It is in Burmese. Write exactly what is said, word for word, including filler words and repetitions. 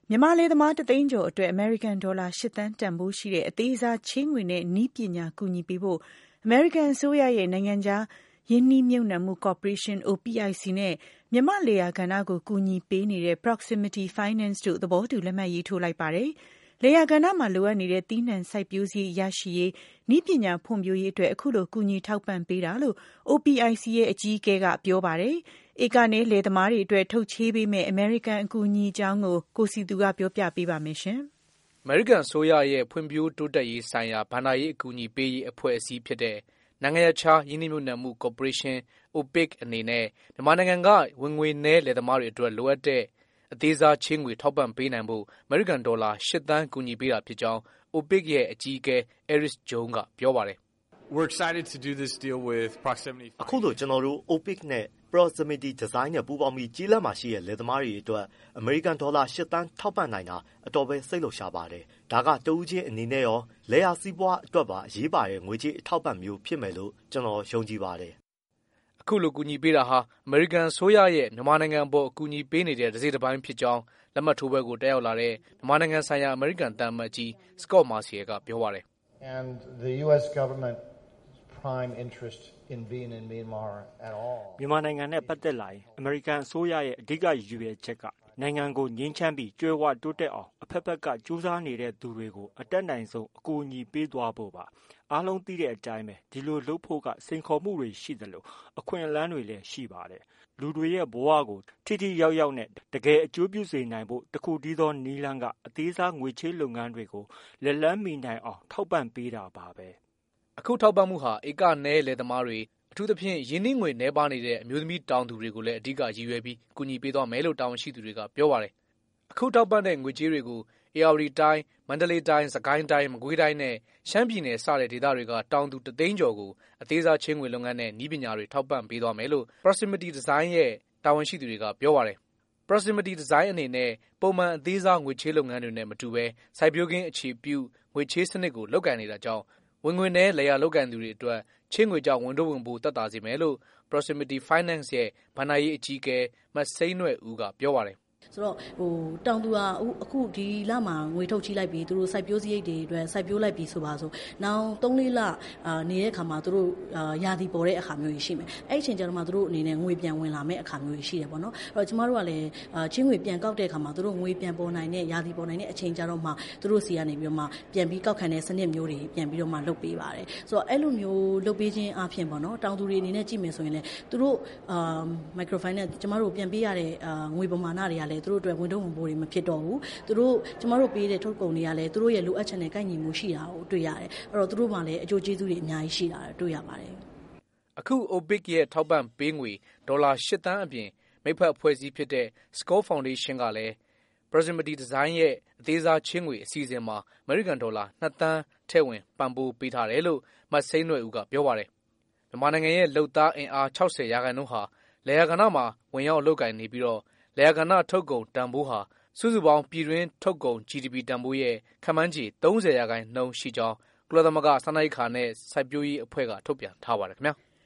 မြန်မာလယ်သမားတသိန်းကျော်အတွက်အမေရိကန်ဒေါ်လာရှစ်သန်းတန်ဖိုးရှိတဲ့အသေးစားချေးငွေနဲ့နည်းပညာကူညီပေးဖို့အမေရိကန်အစိုးရရဲ့နိုင်ငံခြားရင်းနှီးမြှုပ်နှံမှုကော်ပိုရေးရှင်း O P I C နဲ့မြန်မာလယ်ယာကဏ္ဍကိုကူညီပေးနေတဲ့ Proximity Finance တို့သဘောတူလက်မှတ်ရေးထိုးလိုက်ပါတယ်။လယ်ယာကဏ္ဍမှာလိုအပ်နေတဲ့သီးနှံစိုက်ပျိုးစရိတ်ရရှိရေးနည်းပညာဖွံ့ဖြိုးရေးအတွက်အခုလိုကူညီထောက်ပံ့ပေးတာလို့ O P I C ရဲ့အကြီးအကဲကပြောပါတယ်။ဧကနဲ့လယ်သမားတွေအတွက်ထုတ်ချေးပေးမဲ့အမေရိကန်အကူအညီအကြောင်းကိုကိုစီသူကပြောပြပေးပါမယ်ရှင်။အမေရိကန်အစိုးရရဲ့ဖွံ့ဖြိုးတိုးတက်ရေးဆိုင်ရာဘဏ္ဍာရေးအကူအညီပေးရေးအဖွဲ့အစည်းဖြစ်တဲ့နိုင်ငံခြားရင်းနှီးမြှုပ်နှံမှုကော်ပိုရေးရှင်း O P I C အနေနဲ့မြန်မာနိုင်ငံကဝင်ငွေနည်းလယ်သမားတွေအတွက်လိုအပ်တဲ့အသေးစားချေးငွေထောက်ပံ့ပေးနိုင်ဖို့အမေရိကန်ဒေါ်လာရှစ်သန်းကူညီပေးတာဖြစ်ကြောင်း O P I C ရဲ့အကြီးအကဲ Eric Jones ကပြောပါတယ်။ We're excited to do this deal with Proximity. အခုလိုကျွန်တော်တို့ O P I C နဲ့ Proximity Design နဲ့ပူးပေါင်းပြီးကြီးလက်မှာရှိတဲ့လယ်သမားတွေအတွက်အမေရိကန်ဒေါ်လာရှစ်သန်းထောက်ပံ့နိုင်တာအတော်ပဲစိတ်လှုပ်ရှားပါတယ်။ဒါကတဦးချင်းအနေနဲ့ရောလယ်ယာစီးပွားအတွက်ပါအရေးပါတဲ့ငွေကြေးအထောက်ပံ့မျိုးဖြစ်မယ်လို့ကျွန်တော်ယုံကြည်ပါတယ်။အခုလိုကူညီပေးတာဟာအမေရိကန်အစိုးရရဲ့မြန်မာနိုင်ငံအပေါ်အကူအညီပေးနေတဲ့တစ်စိတ်တစ်ပိုင်းဖြစ်ကြောင်းလက်မှတ်ထိုးပွဲကိုတက်ရောက်လာတဲ့မြန်မာနိုင်ငံဆိုင်ရာအမေရိကန်သံအမတ်ကြီး Scott Marciel ကပြောပါတယ်။ And the U S government prime interest in being in Myanmar at all. မြန်မာနိုင်ငံနဲ့ပတ်သက်လာရင်အမေရိကန်အစိုးရရဲ့အဓိကရည်ရွယ်ချက်ကနိုင်ငံကိုငြိမ်းချမ်းပြီးကြွယ်ဝတိုးတက်အောင်အဖက်ဖက်ကကြိုးစားနေတဲ့သူတွေကိုအတက်နိုင်ဆုံးအကူအညီပေးသွားဖို့ပါအားလုံးသိတဲ့အတိုင်းပဲဒီလိုလုပ်ဖို့ကစိန်ခေါ်မှုတွေရှိတယ်လို့အခွင့်အလမ်းတွေလည်းရှိပါတယ်လူတွေရဲ့ဘဝကိုထိထိရောက်ရောက်နဲ့တကယ်အကျိုးပြုစေနိုင်ဖို့တခုတည်းသောနည်းလမ်းကအသေးစားငွေချေးလုပ်ငန်းတွေကိုလက်လန်းမီနိုင်အောင်ထောက်ပံ့ပေးတာပါပဲအခုထောက်ပံ့မှုဟာဧကနည်းလယ်သမားတွေအထူးသဖြင့်ရင်းနှီးငွေနှဲပါနေတဲ့အမျိုးသမီးတောင်သူတွေကိုလည်းအဓိကရည်ရွယ်ပြီးကူညီပေးသွားမယ်လို့တာဝန်ရှိသူတွေကပြောပါတယ်အခုထောက်ပံ့တဲ့ငွေကြေးတွေကိုအေရဝတီတိုင်းမန္တလေးတိုင်းစကိုင်းတိုင်းမကွေးတိုင်းနဲ့ရှမ်းပြည်နယ်စတဲ့ဒေသတွေကတောင်သူတသိန်းကျော်ကိုအသေးစားချင်းငွေလုပ်ငန်းနဲ့နည်းပညာတွေထောက်ပံ့ပေးသွားမယ်လို့ Proximity Design ရဲ့တာဝန်ရှိသူတွေကပြောပါတယ် Proximity Design အနေနဲ့ပုံမှန်အသေးစားငွေချေးလုပ်ငန်းတွေနဲ့မတူဘဲစိုက်ပျိုးခင်းအခြေပြုငွေချေးစနစ်ကိုလုပ်ကိုင်နေတာကြောင့်ဝင်ငွေနဲ့လယ်ယာလုပ်ကိုင်သူတွေအတွက်ချေးငွေကြောင့်ဝန်ထုတ်ဝန်ပိုးသက်သာစေမယ်လို့ Proximity Finance ရဲ့ဘဏ္ဍာရေးအကြီးအကဲမစိမ့်နွယ်ဦးကပြောပါတယ်ဆိုတော့ဟိုတောင်သူကအခုဒီလမှာငွေထုတ်ချီးလိုက်ပြီးသူတို့စိုက်ပျိုးစရိတ်တွေအတွက်စိုက်ပျိုးလိုက်ပြီးဆိုပါဆိုနောက်သုံးလေးလအာနေတဲ့အခါမှာသူတို့အာယာတီပေါ်တဲ့အခါမျိုးကြီးရှိမယ်အဲ့အချိန်ကျတော့မှသူတို့အနေနဲ့ငွေပြန်ဝင်လာမဲ့အခါမျိုးကြီးရှိတယ်ပေါ့နော်အဲ့တော့ကျမတို့ကလည်းအာချင်းငွေပြန်ကောက်တဲ့အခါမှာသူတို့ငွေပြန်ပေါ်နိုင်တဲ့ယာတီပေါ်နိုင်တဲ့အချိန်ကျတော့မှသူတို့စီကနေပြီးတော့မှပြန်ပြီးကောက်ခံတဲ့စနစ်မျိုးတွေပြန်ပြီးတော့မှလုပ်ပေးပါတယ်ဆိုတော့အဲ့လိုမျိုးလုပ်ပေးခြင်းအပြင်ပေါ့နော်တောင်သူတွေအနေနဲ့ကြည့်မယ်ဆိုရင်လည်းသူတို့အာ microfinance ကျမတို့ပြန်ပေးရတဲ့အာငွေပမာဏတွေကလည်းသူတို့အတွက်ဝန်ထုတ်ဝန်ပိုးတွေမဖြစ်တော့ဘူးသူတို့ကျမတို့ပေးတဲ့ထုတ်ကုန်တွေကလည်းသူတို့ရဲ့လိုအပ်ချက်နဲ့ကိုက်ညီမှုရှိတာကိုတွေ့ရတယ်အဲ့တော့သူတို့မှလည်းအကျိုးကျေးဇူးတွေအများကြီးရှိတာတွေ့ရပါတယ်အခု O P I C ရဲ့ထောက်ပံ့ပေးငွေဒေါ်လာရှစ်သန်းအပြင်မိဖက်အဖွဲ့အစည်းဖြစ်တဲ့ Score Foundation ကလည်း Proximity Design ရဲ့အသေးစားချင်းငွေအစီအစဉ်မှာ American ဒေါ်လာနှစ်သန်းထည့်ဝင်ပံ့ပိုးပေးထားတယ်လို့မစိမ့်နွယ်ဦးကပြောပါတယ်မြန်မာနိုင်ငံရဲ့လုပ်သားအင်အား၆၀ရာခိုင်နှုန်းဟာလယ်ယာကဏ္ဍမှာဝင်ရောက်လုပ်ကိုင်နေပြီးတော့လယ်ယာကဏ္ဍထုတ်ကုန်တန်ဖိုးဟာစုစုပေါင်းပြည်တွင်းထုတ်ကုန် G D P တန်ဖိုးရဲ့ခန့်မှန်းခြေသုံးဆယ်ရာခိုင်နှုန်းရှိကြောင်းကုလသမဂ္ဂစားနပ်ရိက္ခာနဲ့စိုက်ပျိုးရေးအဖွဲ့ကထုတ်ပြန်ထားပါတယ်ခင်ဗျာ